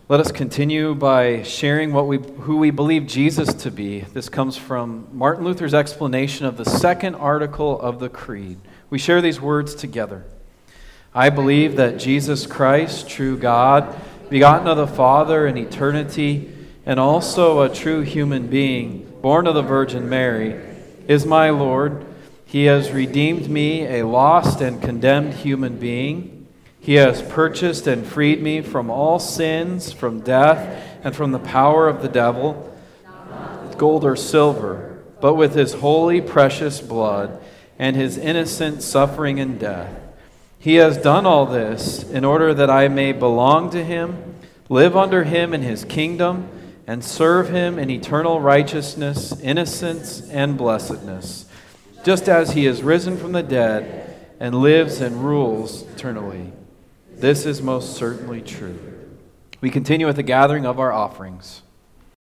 Let us continue by sharing who we believe Jesus to be. This comes from Martin Luther's explanation of the second article of the Creed. We share these words together. I believe that Jesus Christ, true God, begotten of the Father in eternity, and also a true human being, born of the Virgin Mary, is my Lord. He has redeemed me, a lost and condemned human being. He has purchased and freed me from all sins, from death, and from the power of the devil, with gold or silver, but with his holy, precious blood and his innocent suffering and death. He has done all this in order that I may belong to him, live under him in his kingdom, and serve him in eternal righteousness, innocence, and blessedness, just as he is risen from the dead and lives and rules eternally. This is most certainly true. We continue with the gathering of our offerings.